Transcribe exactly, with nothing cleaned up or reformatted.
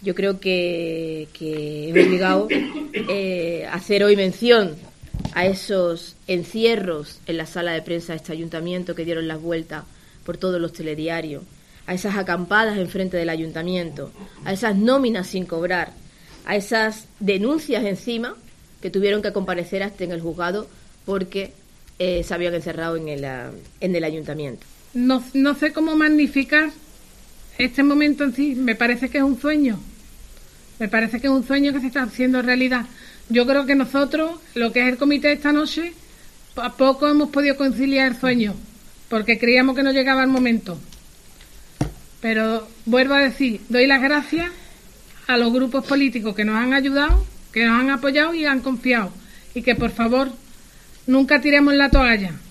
Yo creo que, que es obligado eh, hacer hoy mención a esos encierros en la sala de prensa de este ayuntamiento que dieron las vueltas por todos los telediarios, a esas acampadas enfrente del ayuntamiento, a esas nóminas sin cobrar, a esas denuncias encima que tuvieron que comparecer hasta en el juzgado porque eh, se habían encerrado en el, en el ayuntamiento. No, no sé cómo magnificar este momento en sí. Me parece que es un sueño. Me parece que es un sueño que se está haciendo realidad. Yo creo que nosotros, lo que es el comité esta noche, a poco hemos podido conciliar el sueño, porque creíamos que no llegaba el momento. Pero vuelvo a decir, doy las gracias a los grupos políticos que nos han ayudado, que nos han apoyado y han confiado. Y que por favor nunca tiremos la toalla.